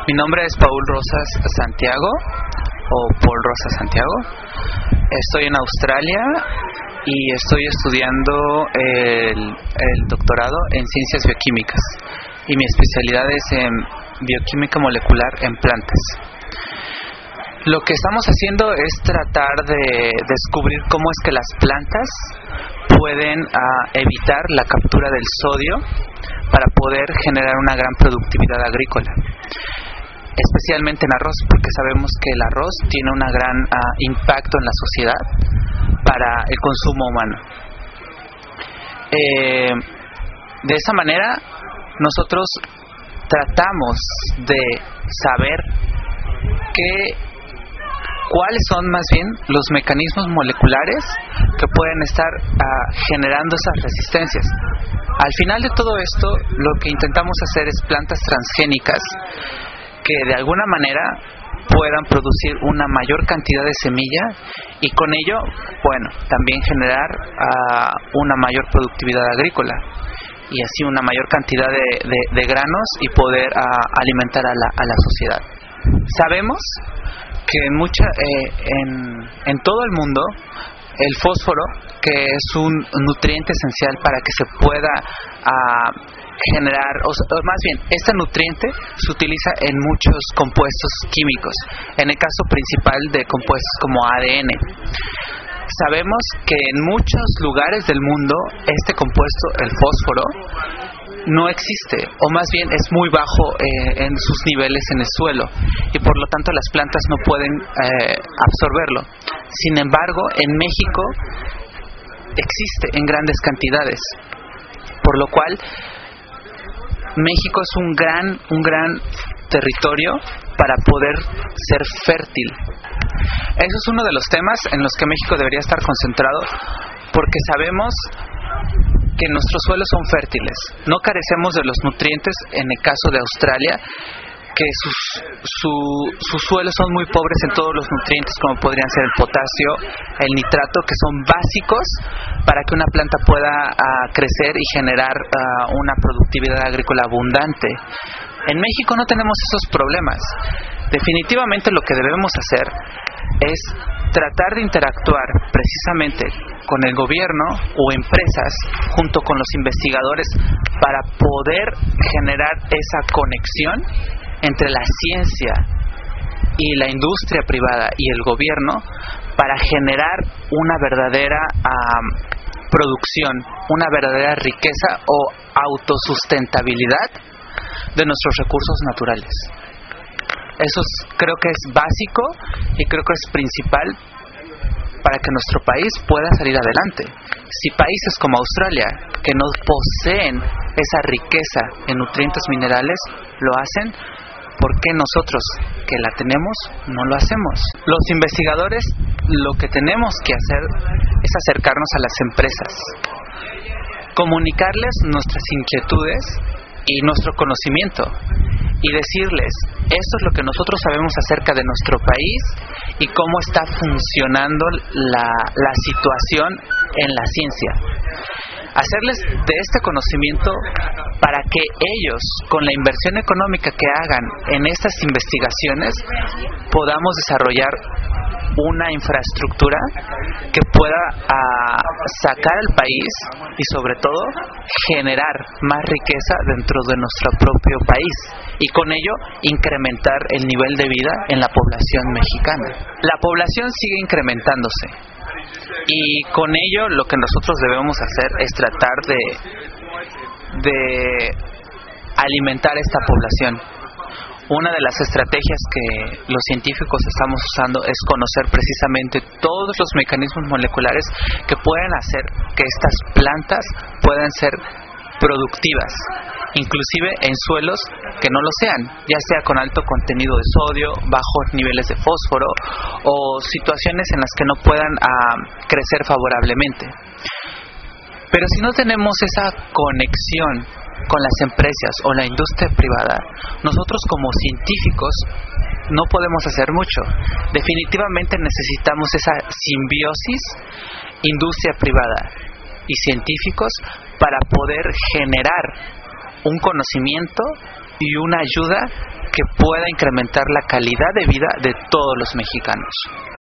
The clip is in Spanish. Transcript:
Mi nombre es Paul Rosas Santiago o Paul Rosas Santiago. Estoy en Australia y estoy estudiando el doctorado en ciencias bioquímicas y mi especialidad es en bioquímica molecular en plantas. Lo que estamos haciendo es tratar de descubrir cómo es que las plantas pueden evitar la captura del sodio para poder generar una gran productividad agrícola, especialmente en arroz, porque sabemos que el arroz tiene un gran impacto en la sociedad para el consumo humano. De esa manera, nosotros tratamos de saber cuáles son más bien los mecanismos moleculares que pueden estar generando esas resistencias. Al final de todo esto, lo que intentamos hacer es plantas transgénicas que de alguna manera puedan producir una mayor cantidad de semilla y con ello, también generar una mayor productividad agrícola y así una mayor cantidad de granos y poder alimentar a la sociedad. Sabemos que en todo el mundo el fósforo, que es un nutriente esencial para que se pueda generar, o más bien, este nutriente se utiliza en muchos compuestos químicos, en el caso principal de compuestos como ADN. Sabemos que en muchos lugares del mundo este compuesto, el fósforo, no existe, o más bien es muy bajo en sus niveles en el suelo y por lo tanto las plantas no pueden absorberlo. Sin embargo, en México existe en grandes cantidades, por lo cual México es un gran territorio para poder ser fértil. Eso es uno de los temas en los que México debería estar concentrado, porque sabemos que nuestros suelos son fértiles. No carecemos de los nutrientes, en el caso de Australia, que sus suelos son muy pobres en todos los nutrientes, como podrían ser el potasio, el nitrato, que son básicos para que una planta pueda crecer y generar una productividad agrícola abundante. En México no tenemos esos problemas. Definitivamente lo que debemos hacer es tratar de interactuar precisamente con el gobierno o empresas junto con los investigadores para poder generar esa conexión entre la ciencia y la industria privada y el gobierno para generar una verdadera producción, una verdadera riqueza o autosustentabilidad de nuestros recursos naturales. Eso creo que es básico y creo que es principal para que nuestro país pueda salir adelante. Si países como Australia, que no poseen esa riqueza en nutrientes minerales, lo hacen, ¿por qué nosotros, que la tenemos, no lo hacemos? Los investigadores lo que tenemos que hacer es acercarnos a las empresas, comunicarles nuestras inquietudes y nuestro conocimiento y decirles, esto es lo que nosotros sabemos acerca de nuestro país y cómo está funcionando la situación en la ciencia. Hacerles de este conocimiento para que ellos, con la inversión económica que hagan en estas investigaciones, podamos desarrollar una infraestructura que pueda sacar al país y sobre todo generar más riqueza dentro de nuestro propio país y con ello incrementar el nivel de vida en la población mexicana. La población sigue incrementándose y con ello lo que nosotros debemos hacer es tratar de alimentar a esta población. Una de las estrategias que los científicos estamos usando es conocer precisamente todos los mecanismos moleculares que pueden hacer que estas plantas puedan ser productivas, inclusive en suelos que no lo sean, ya sea con alto contenido de sodio, bajos niveles de fósforo o situaciones en las que no puedan crecer favorablemente. Pero si no tenemos esa conexión con las empresas o la industria privada, nosotros como científicos no podemos hacer mucho. Definitivamente necesitamos esa simbiosis industria privada y científicos para poder generar un conocimiento y una ayuda que pueda incrementar la calidad de vida de todos los mexicanos.